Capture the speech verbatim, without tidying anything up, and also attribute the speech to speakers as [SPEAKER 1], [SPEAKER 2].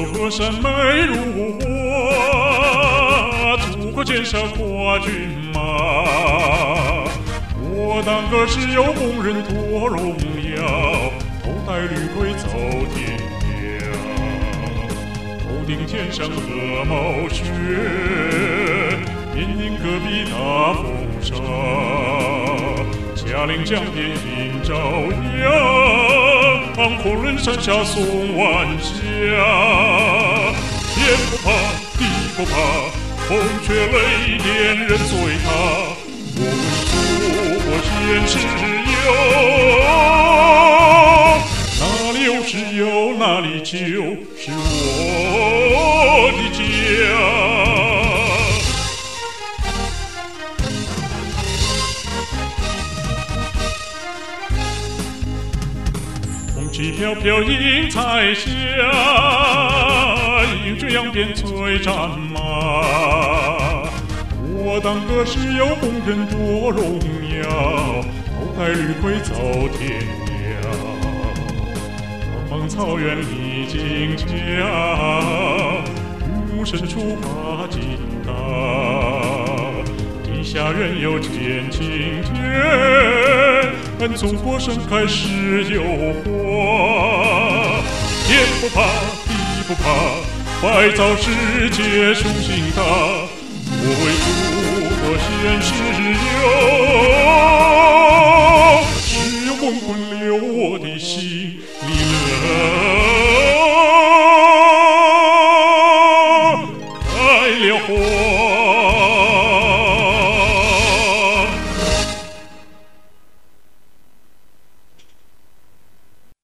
[SPEAKER 1] 有河山美如画，祖国建设跨骏马。我当个石油工人多荣耀，头戴绿盔走天涯。头顶天上鹅毛雪，面迎戈壁大风沙。驾临江边迎朝阳，昂孔仑山下送晚霞。天不怕地不怕，风却雷电人随他。我为祖国献石油，哪里有石油哪里就是我的家。风起飘飘映彩霞，英俊扬鞭催战马。我当个石油工人多荣耀，头戴绿盔走天涯。茫茫草原历经家，云雾深处把金嘎。地下仍有见青天，俺祖国盛开石油花。天不怕地不怕，百造世界雄心大。我为祖国献石油，石油滚滚流我的心。